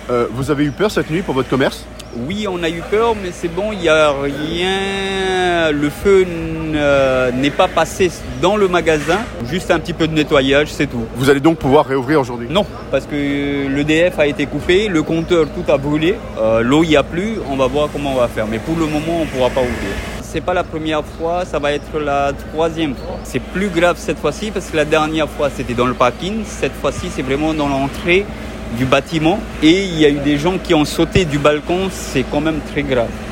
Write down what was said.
Vous avez eu peur cette nuit pour votre commerce ? Oui, on a eu peur, mais c'est bon, il n'y a rien. Le feu n'est pas passé dans le magasin, juste un petit peu de nettoyage, c'est tout. Vous allez donc pouvoir réouvrir aujourd'hui ? Non, parce que l'EDF a été coupé, le compteur tout a brûlé, l'eau il n'y a plus, on va voir comment on va faire. Mais pour le moment, on ne pourra pas ouvrir. C'est pas la première fois, ça va être la troisième fois. C'est plus grave cette fois-ci parce que la dernière fois c'était dans le parking, cette fois-ci c'est vraiment dans l'entrée du bâtiment et il y a eu des gens qui ont sauté du balcon, c'est quand même très grave.